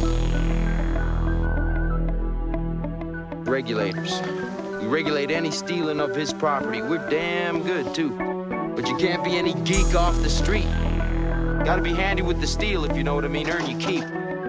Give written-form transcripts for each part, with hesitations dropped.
Regulators. We regulate any stealing of his property. We're damn good, too. But you can't be any geek off the street. Gotta be handy with the steel, if you know what I mean. Earn your keep.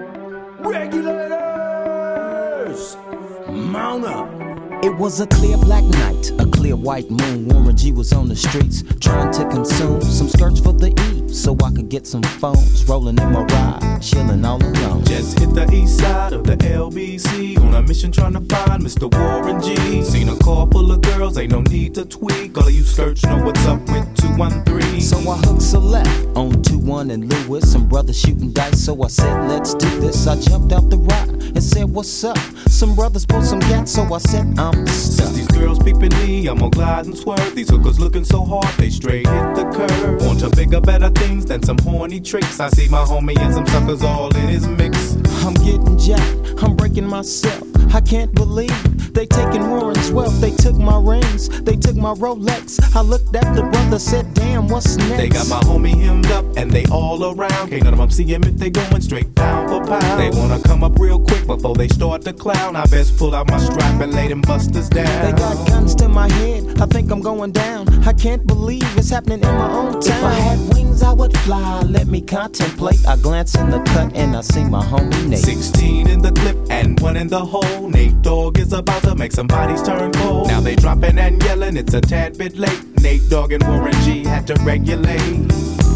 Regulators! Mount up! It was a clear black night, a clear white moon. Warren G was on the streets, trying to consume some skirts for the E, so I could get some phones. Rolling in my ride, chilling all alone. Just hit the east side of the LBC, on a mission trying to find Mr. Warren G. Seen a car full of girls, ain't no need to tweak. All of you skirts know what's up with 213. So I hooked select on 21 and Lewis. Some brothers shooting dice, so I said, let's do this. I jumped out the ride and said, what's up? Some brothers pulled some gas, so I said, I'm stuck. Since these girls peeping me, I'm gonna glide and swerve. These hookers looking so hard, they straight hit the curve. On to bigger, better things than some horny tricks. I see my homie and some suckers all in his mix. I'm getting jacked, I'm breaking myself. I can't believe they taking Warren's wealth. They took my rings, they took my Rolex. I looked at the brother, said, damn, what's next? They got my homie hemmed up and they all around. Can't none of them see him if they going straight pound for pound. They wanna come up real quick before they start to clown. I best pull out my strap and lay them busters down. They got guns to my head, I think I'm going down. I can't believe it's happening in my own town. If I had wings, I would fly, let me contemplate. I glance in the cut and I see my homie Nate. 16 in the clip and 1 in the hole. Nate Dogg is about to make some bodies turn cold. Now they dropping and yelling, it's a tad bit late. Nate Dogg and Warren G had to regulate.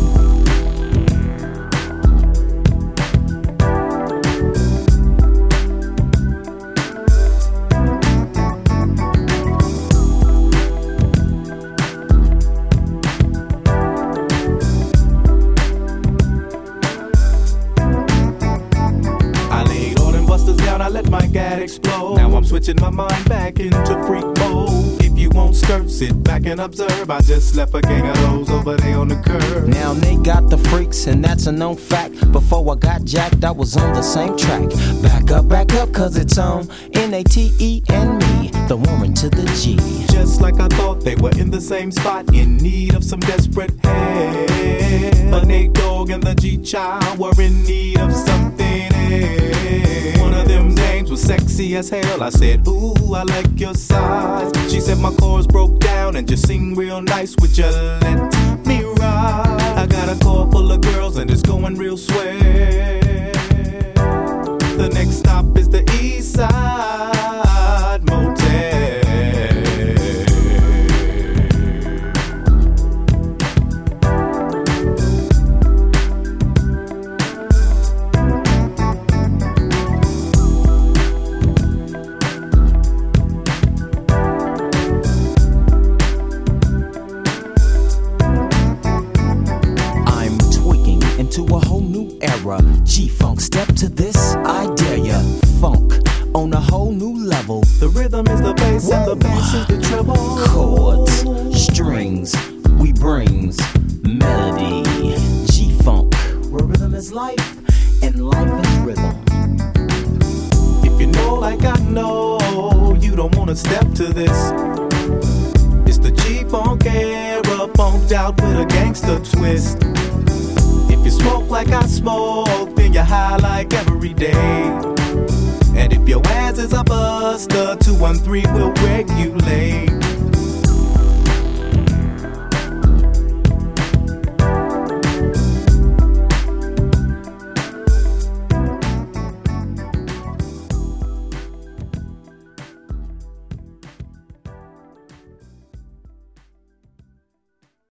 Explode. Now I'm switching my mind back into freak mode. If you won't skirt, sit back and observe. I just left a gang of those over there on the curb. Now they got the freaks and that's a known fact. Before I got jacked, I was on the same track. Back up, cause it's on N-A-T-E and me, the Warren to the G. Just like I thought, they were in the same spot, in need of some desperate help. But Nate Dogg and the G-Child were in need of something else. One of them dames was sexy as hell. I said, ooh, I like your size. She said my chords broke down and just sing real nice. Would you let me ride? I got a car full of girls and it's going real swell. The next stop is the East Side Motel. To a whole new era, G-Funk, step to this, I dare ya. Funk on a whole new level. The rhythm is the bass and the bass is the treble. Chords, strings, we brings melody. G-Funk, where rhythm is life and life is rhythm. If you know like I know, you don't wanna step to this. It's the G-Funk era, funked out with a gangster twist. If you smoke like I smoke, then you're high like every day. And if your ass is a buster, 213 will regulate.